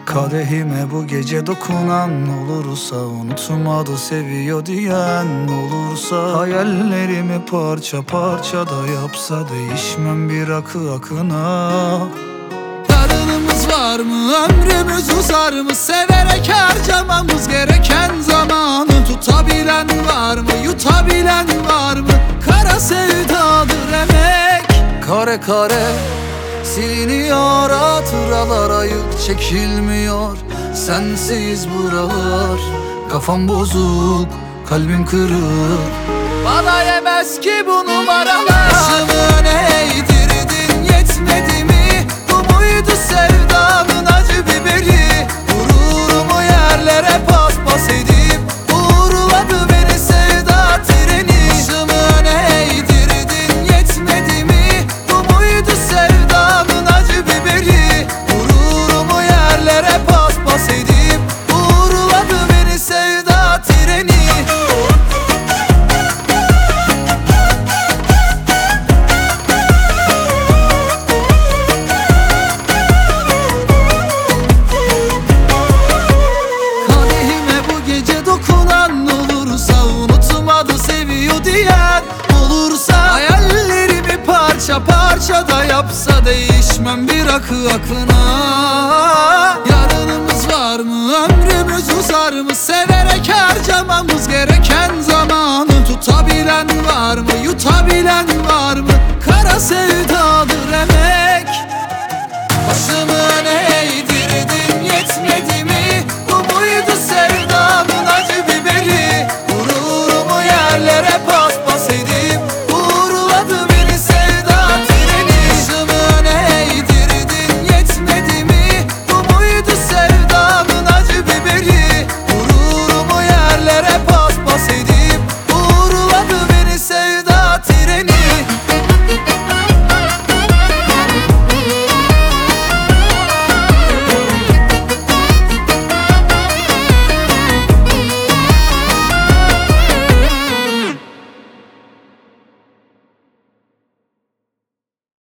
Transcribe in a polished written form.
Kadehime bu gece dokunan olursa, unutmadı seviyor diyen olursa, hayallerimi parça parça da yapsa, değişmem bir akı akına. Yarınımız var mı, ömrümüz uzar mı, severek harcamamız gereken zamanı. Tutabilen var mı, yutabilen var mı, kara sevdadır emek. Kare kare siliniyor hatıralar, ayık çekilmiyor sensiz buralar. Kafam bozuk, kalbim kırık, Bana yemez ki bu numaralar. Başımı eğdirdin, yetmedi mi? Bu muydu sevdanın acı biberi? Gururumu yerlere paspas edip uğurladı beni sevda treni. Başımı eğdirdin, yetmedi mi? Bu muydu sevdanın acı biberi? Gururumu yerlere paspas edip uğurladı beni sevda treni. Dokunan olursa, unutmadı seviyor diyen olursa, hayallerimi parça parça da yapsa, değişmem bir akı akına. Yarınımız var mı, ömrümüz uzar mı, severek harcamamız gereken